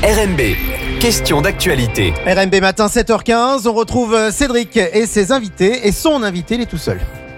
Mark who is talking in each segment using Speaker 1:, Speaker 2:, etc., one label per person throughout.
Speaker 1: RMB, question d'actualité.
Speaker 2: RMB matin 7h15, on retrouve Cédric et ses invités. Et son invité, il est tout seul.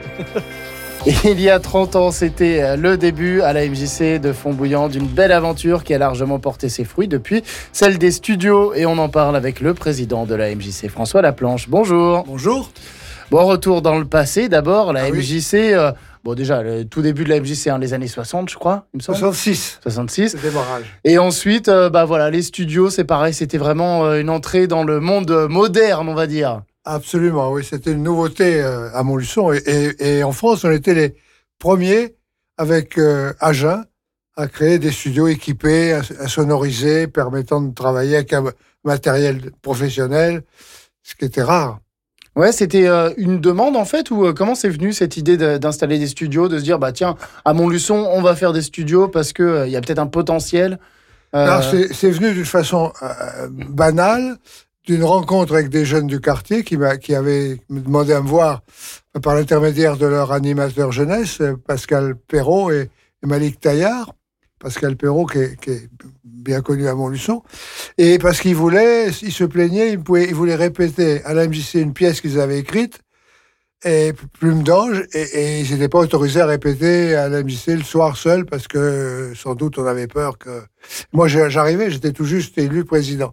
Speaker 3: Il y a 30 ans, c'était le début à la MJC de Font-Bouillant d'une belle aventure qui a largement porté ses fruits depuis, celle des studios. Et on en parle avec le président de la MJC, François Laplanche. Bonjour.
Speaker 4: Bonjour.
Speaker 3: Bon, retour dans le passé. D'abord, la
Speaker 4: oui.
Speaker 3: MJC, déjà, le tout début de la MJC, les années 60, je crois, il me semble.
Speaker 4: 66. Le démarrage.
Speaker 3: Et ensuite, les studios, c'est pareil, c'était vraiment une entrée dans le monde moderne, on va dire.
Speaker 4: Absolument, oui. C'était une nouveauté à Montluçon. Et en France, on était les premiers, avec Agen, à créer des studios équipés, à sonoriser, permettant de travailler avec un matériel professionnel, ce qui était rare.
Speaker 3: Ouais, c'était une demande en fait, ou comment c'est venu cette idée d'installer des studios, de se dire, tiens, à Montluçon, on va faire des studios parce qu'il y a peut-être un potentiel.
Speaker 4: Alors, c'est venu d'une façon banale, d'une rencontre avec des jeunes du quartier qui avaient demandé à me voir par l'intermédiaire de leur animateur jeunesse, Pascal Perrault et Malik Taillard. Pascal Perrault qui est bien connu à Montluçon. Et parce qu'ils se plaignaient, ils voulaient répéter à la MJC une pièce qu'ils avaient écrite, et Plume d'Ange, et ils n'étaient pas autorisés à répéter à la MJC le soir seul, parce que sans doute on avait peur que... Moi j'arrivais, j'étais tout juste élu président.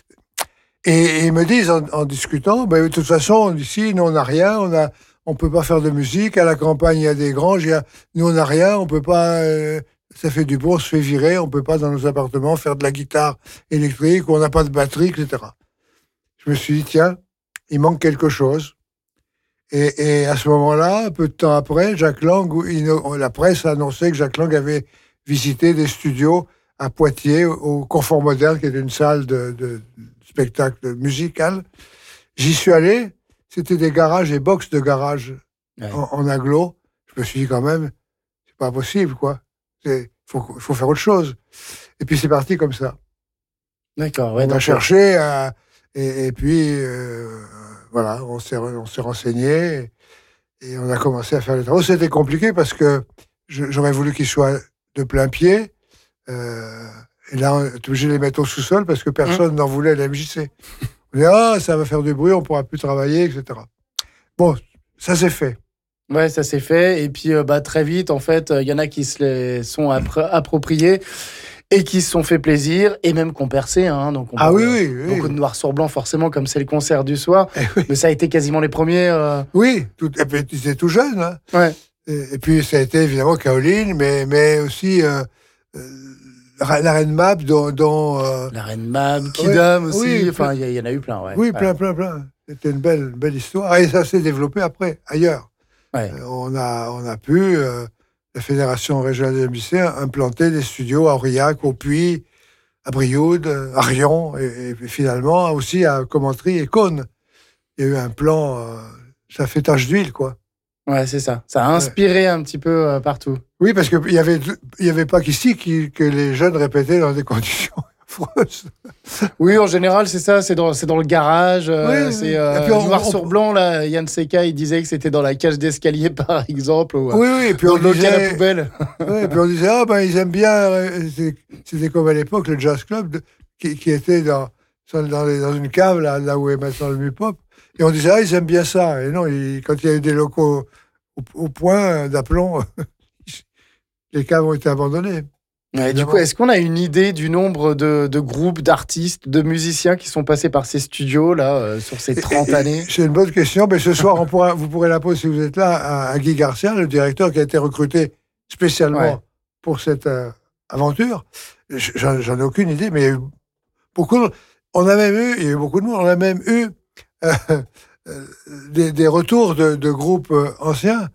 Speaker 4: Et ils me disent en discutant, de toute façon, ici, nous on n'a rien, on peut pas faire de musique, à la campagne il y a des granges, nous on n'a rien, on peut pas... ça fait du bruit, on se fait virer, on peut pas dans nos appartements faire de la guitare électrique, on n'a pas de batterie, etc. Je me suis dit, tiens, il manque quelque chose. Et à ce moment-là, un peu de temps après, Jacques Lang, la presse a annoncé que Jacques Lang avait visité des studios à Poitiers, au Confort Moderne, qui est une salle de spectacle musical. J'y suis allé, c'était des garages, des box de garage en agglo. Je me suis dit quand même, c'est pas possible, quoi. Il faut faire autre chose. Et puis c'est parti comme ça.
Speaker 3: D'accord. Ouais,
Speaker 4: on a cherché, et puis on s'est renseigné, et on a commencé à faire les travaux. C'était compliqué parce que j'aurais voulu qu'ils soient de plein pied. Et là, on est obligé de les mettre au sous-sol parce que personne n'en voulait à la MJC. On dit, ça va faire du bruit, on ne pourra plus travailler, etc. Bon, ça s'est fait.
Speaker 3: Ouais, ça s'est fait. Et puis, très vite, en fait, il y en a qui se les sont appropriés et qui se sont fait plaisir et même qui ont percé. Donc
Speaker 4: oui.
Speaker 3: Beaucoup de noir sur blanc, forcément, comme c'est le concert du soir.
Speaker 4: Oui.
Speaker 3: Mais ça a été quasiment les premiers.
Speaker 4: Oui, et puis ils étaient tout jeunes. Hein.
Speaker 3: Ouais.
Speaker 4: Et puis, ça a été évidemment Caroline, mais aussi la Reine Mab, dont
Speaker 3: la Reine Mab, Kidam aussi.
Speaker 4: Oui,
Speaker 3: enfin, il y en a eu plein. Ouais.
Speaker 4: Oui, plein. C'était une belle histoire. Et ça s'est développé après, ailleurs.
Speaker 3: Ouais.
Speaker 4: On a pu, la Fédération régionale de la MJC, implanter des studios à Aurillac, au Puy, à Brioude, à Rion, et finalement aussi à Commentry et Cône. Il y a eu un plan, ça fait tache d'huile, quoi.
Speaker 3: Ouais, c'est ça. Ça a inspiré un petit peu partout.
Speaker 4: Oui, parce qu'il y avait pas qu'ici que les jeunes répétaient dans des conditions affreuses.
Speaker 3: Oui, en général, c'est ça. C'est dans le garage. C'est noir sur blanc. Là, Yann Seka, il disait que c'était dans la cage d'escalier, par exemple. Ou,
Speaker 4: et puis
Speaker 3: dans
Speaker 4: on
Speaker 3: le local à
Speaker 4: disait,
Speaker 3: la poubelle.
Speaker 4: Et puis on disait, ils aiment bien. C'était comme à l'époque le jazz club qui était dans une cave là où est maintenant le Mupop. Et on disait, ils aiment bien ça. Et non, quand il y a eu des locaux au point d'aplomb, les caves ont été abandonnées.
Speaker 3: Ouais, du coup, est-ce qu'on a une idée du nombre de groupes, d'artistes, de musiciens qui sont passés par ces studios là sur ces 30 années?
Speaker 4: C'est une bonne question. Mais ce soir, vous pourrez la poser si vous êtes là à Guy Garcia, le directeur qui a été recruté spécialement pour cette aventure. J'en ai aucune idée, mais il y a eu beaucoup de... il y a eu beaucoup de monde. On a même eu des retours de groupes anciens.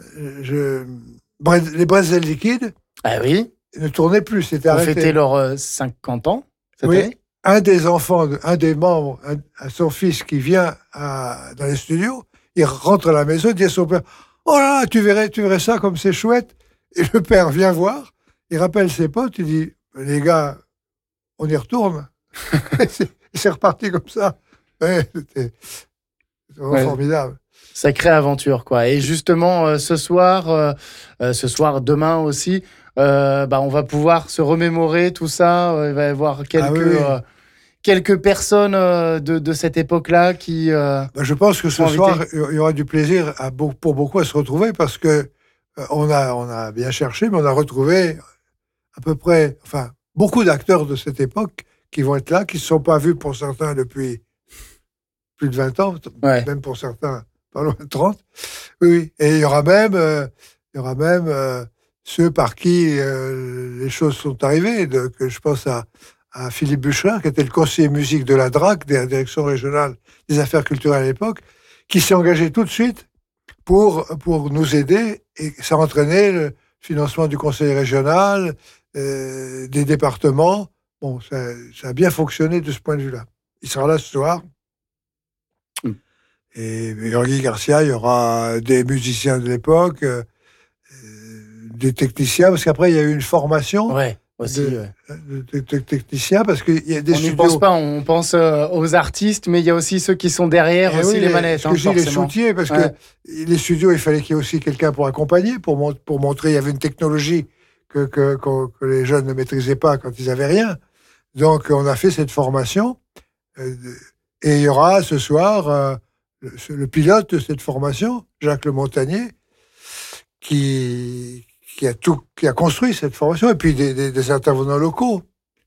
Speaker 4: Les Bretzel Liquides.
Speaker 3: Ah oui.
Speaker 4: Ne tournaient plus, c'était arrêté.
Speaker 3: On fêtait leurs 50 ans cette année.
Speaker 4: Un des enfants, un des membres, son fils qui vient dans les studios, il rentre à la maison, il dit à son père, oh là là, tu verrais ça comme c'est chouette. Et le père vient voir, il rappelle ses potes, il dit, les gars, on y retourne. C'est reparti comme ça. Ouais, c'était vraiment formidable.
Speaker 3: Sacrée aventure, quoi. Et justement, ce soir, demain aussi, on va pouvoir se remémorer tout ça. Il va y avoir quelques personnes de cette époque-là qui...
Speaker 4: je pense que ce soir, il y aura du plaisir pour beaucoup à se retrouver parce que on a bien cherché, mais on a retrouvé à peu près, beaucoup d'acteurs de cette époque qui vont être là, qui ne se sont pas vus pour certains depuis plus de 20 ans, même pour certains pas loin de 30. Oui. Et il y aura même ceux par qui les choses sont arrivées, que je pense à Philippe Bucherin, qui était le conseiller musique de la DRAC, de la Direction régionale des affaires culturelles à l'époque, qui s'est engagé tout de suite pour nous aider, et ça a entraîné le financement du conseil régional, des départements. Bon, ça a bien fonctionné de ce point de vue-là. Il sera là ce soir. Et Guy Garcia, il y aura des musiciens de l'époque, des techniciens, parce qu'après, il y a eu une formation de techniciens, parce qu'il y a des studios...
Speaker 3: On n'y pense pas, on pense aux artistes, mais il y a aussi ceux qui sont derrière, aussi les manettes.
Speaker 4: Les soutiens, parce que les studios, il fallait qu'il y ait aussi quelqu'un pour accompagner, pour montrer, il y avait une technologie que les jeunes ne maîtrisaient pas quand ils n'avaient rien. Donc, on a fait cette formation, et il y aura ce soir le pilote de cette formation, Jacques Le Montagnier, qui a construit cette formation, et puis des intervenants locaux.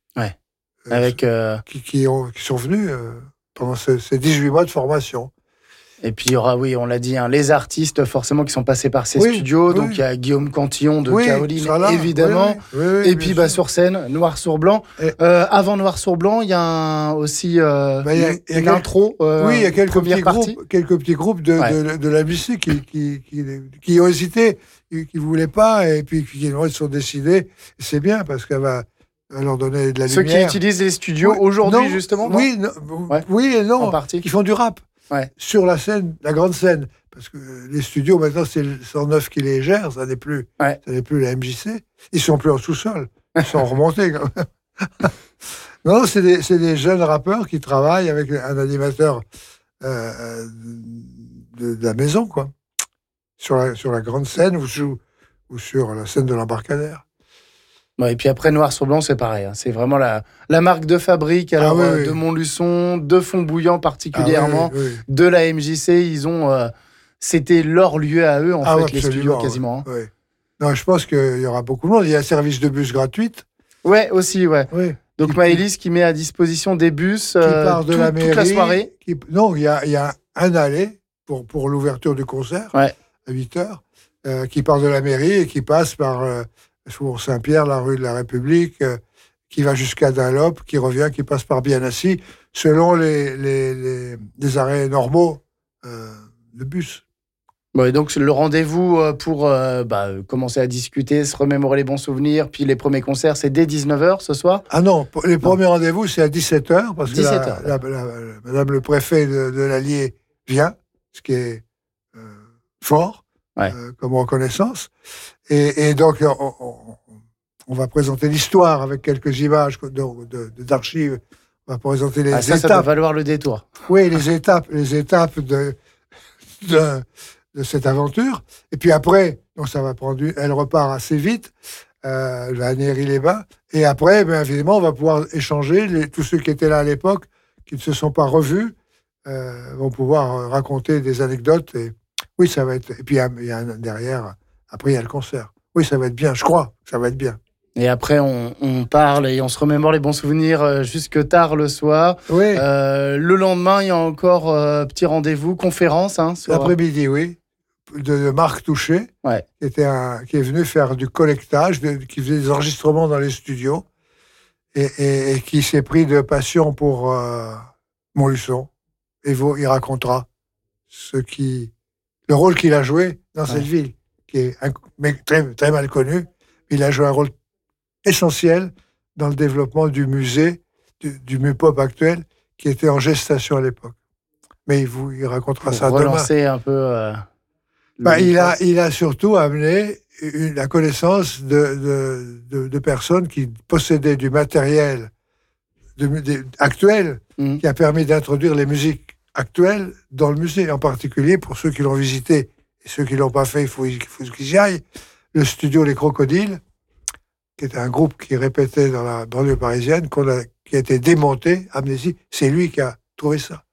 Speaker 4: Qui sont venus pendant ces 18 mois de formation.
Speaker 3: Et puis il y aura, on l'a dit, les artistes forcément qui sont passés par ces studios. Donc il y a Guillaume Cantillon de Kaolin, évidemment. Et puis sur scène, Noir sur Blanc. Avant Noir sur Blanc, il y a aussi une intro.
Speaker 4: Il y a quelques petits groupes de la musique qui ont hésité, qui ne voulaient pas, et puis qui se sont décidés. C'est bien parce qu'elle va leur donner de la lumière.
Speaker 3: Ceux qui utilisent les studios aujourd'hui, justement.
Speaker 4: Oui et non, qui font du rap. Sur la scène, la grande scène, parce que les studios maintenant c'est le 109 qui les gère, ça n'est plus la MJC. Ils sont plus en sous-sol, ils sont remontés quand même. Non, c'est des jeunes rappeurs qui travaillent avec un animateur de la maison, quoi, sur la grande scène ou sur la scène de l'embarcadère.
Speaker 3: Et puis après, Noir sur Blanc, c'est pareil. C'est vraiment la marque de fabrique de Montluçon, de Font-Bouillant particulièrement, de la MJC. C'était leur lieu à eux, les studios, quasiment.
Speaker 4: Oui. Non, je pense qu'il y aura beaucoup de monde. Il y a un service de bus gratuit.
Speaker 3: Aussi. Donc Maëlys qui met à disposition des bus toute la soirée.
Speaker 4: Non, il y a un aller pour l'ouverture du concert à 8h, qui part de la mairie et qui passe par... Faubourg Saint-Pierre, la rue de la République, qui va jusqu'à Dunlop, qui revient, qui passe par Bienassi, selon les arrêts normaux de bus.
Speaker 3: Et donc le rendez-vous pour commencer à discuter, se remémorer les bons souvenirs, puis les premiers concerts, c'est dès 19h ce soir ?
Speaker 4: Ah non, les premiers rendez-vous, c'est à 17h, parce que Madame le préfet de l'Allier vient, ce qui est fort, comme reconnaissance. Et donc, on va présenter l'histoire avec quelques images d'archives. On va présenter les étapes.
Speaker 3: Ça doit valoir le détour.
Speaker 4: Oui, les étapes de cette aventure. Et puis après, donc elle repart assez vite, à Néry-les-Bains. Et après, évidemment, on va pouvoir échanger. Tous ceux qui étaient là à l'époque, qui ne se sont pas revus, vont pouvoir raconter des anecdotes. Et oui, ça va être... Et puis, il y a derrière... Après, il y a le concert. Oui, ça va être bien, je crois que ça va être bien.
Speaker 3: Et après, on parle et on se remémore les bons souvenirs jusque tard le soir.
Speaker 4: Oui.
Speaker 3: Le lendemain, il y a encore petit rendez-vous, conférence.
Speaker 4: L'après-midi, oui, de Marc Touché, qui est venu faire du collectage, qui faisait des enregistrements dans les studios, et qui s'est pris de passion pour Montluçon. Et il racontera le rôle qu'il a joué dans cette ville, qui est très, très mal connu. Il a joué un rôle essentiel dans le développement du musée, du MUPOP actuel, qui était en gestation à l'époque. Mais il racontera ça demain.
Speaker 3: Pour relancer un peu...
Speaker 4: il a surtout amené la connaissance de personnes qui possédaient du matériel actuel, qui a permis d'introduire les musiques actuelles dans le musée, en particulier pour ceux qui l'ont visité. Et ceux qui ne l'ont pas fait, il faut qu'ils y aillent. Le studio Les Crocodiles, qui était un groupe qui répétait dans la banlieue parisienne, qui a été démonté, Amnésie. C'est lui qui a trouvé ça.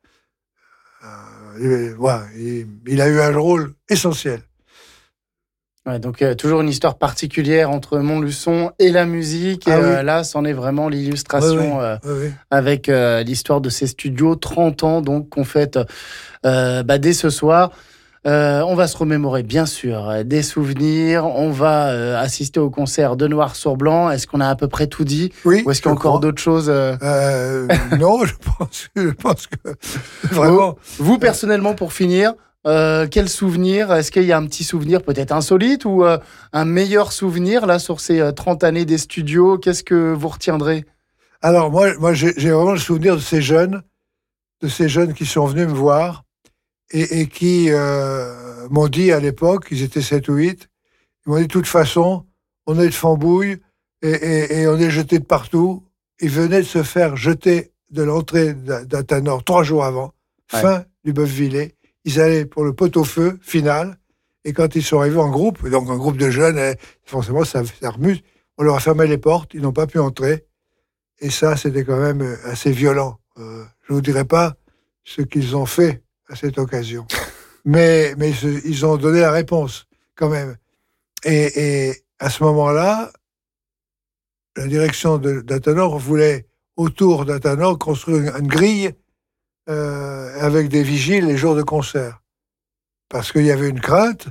Speaker 4: Il a eu un rôle essentiel.
Speaker 3: Ouais, donc toujours une histoire particulière entre Montluçon et la musique. Et là, c'en est vraiment l'illustration avec l'histoire de ces studios. 30 ans donc qu'on fête dès ce soir. On va se remémorer, bien sûr, des souvenirs. On va assister au concert de Noir sur Blanc. Est-ce qu'on a à peu près tout dit?
Speaker 4: Oui.
Speaker 3: Ou est-ce qu'il y a encore d'autres choses
Speaker 4: Non, je pense que vraiment.
Speaker 3: Vous, personnellement, pour finir, quel souvenir? Est-ce qu'il y a un petit souvenir peut-être insolite ou un meilleur souvenir là sur ces 30 années des studios? Qu'est-ce que vous retiendrez?
Speaker 4: Alors moi j'ai vraiment le souvenir de ces jeunes qui sont venus me voir et qui m'ont dit à l'époque, ils étaient 7 ou 8, ils m'ont dit de toute façon, on est de Fambouille et on est jeté de partout. Ils venaient de se faire jeter de l'entrée d'Atanor 3 jours avant, fin du Bœuf-Villers. Ils allaient pour le pot-au-feu final, et quand ils sont arrivés en groupe, donc un groupe de jeunes, forcément ça remue, on leur a fermé les portes, ils n'ont pas pu entrer, et ça c'était quand même assez violent. Je ne vous dirai pas ce qu'ils ont fait à cette occasion, mais ils ont donné la réponse quand même. Et à ce moment-là, la direction d'Atanor voulait, autour d'Atanor, construire une grille avec des vigiles les jours de concert. Parce qu'il y avait une crainte,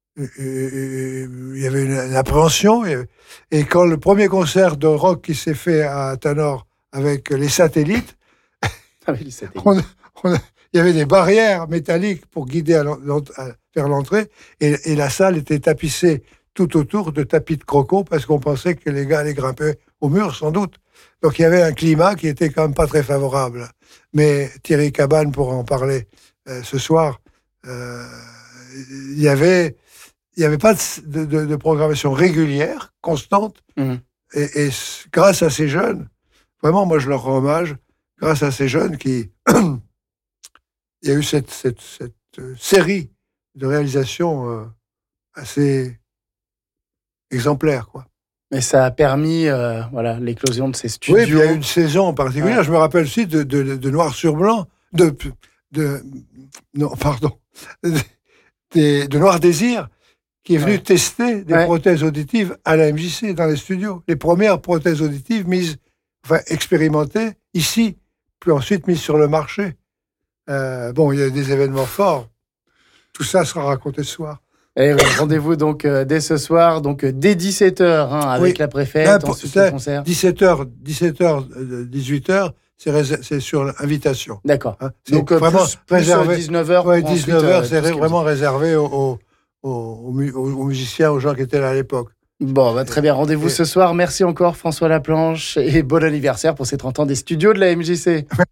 Speaker 4: il y avait une appréhension. Et quand le premier concert de rock qui s'est fait à Atanor avec les satellites, il y avait des barrières métalliques pour guider vers l'entrée, et la salle était tapissée tout autour de tapis de croco parce qu'on pensait que les gars allaient grimper au mur, sans doute. Donc il y avait un climat qui était quand même pas très favorable. Mais Thierry Cabane pourra en parler ce soir. Il y avait pas de programmation régulière, constante. Et grâce à ces jeunes, vraiment, moi je leur rends hommage, grâce à ces jeunes qui... il y a eu cette série de réalisations assez exemplaires, quoi.
Speaker 3: Mais ça a permis l'éclosion de ces studios.
Speaker 4: Oui, puis il y a eu une saison en particulier. Ouais. Je me rappelle aussi de Noir sur Blanc, de Noir Désir, qui est venu tester des prothèses auditives à la MJC, dans les studios. Les premières prothèses auditives expérimentées ici, puis ensuite mises sur le marché. Il y a des événements forts. Tout ça sera raconté ce soir.
Speaker 3: Et rendez-vous donc dès ce soir, donc dès 17h avec la préfète, ensuite le concert.
Speaker 4: 17h, 18h, c'est sur l'invitation.
Speaker 3: D'accord.
Speaker 4: C'est donc vraiment
Speaker 3: plus
Speaker 4: réservé.
Speaker 3: 19h.
Speaker 4: Oui, 19h, c'est vraiment réservé aux musiciens, aux gens qui étaient là à l'époque.
Speaker 3: Bon, très bien. Rendez-vous ce soir. Merci encore François Laplanche et bon anniversaire pour ces 30 ans des studios de la MJC.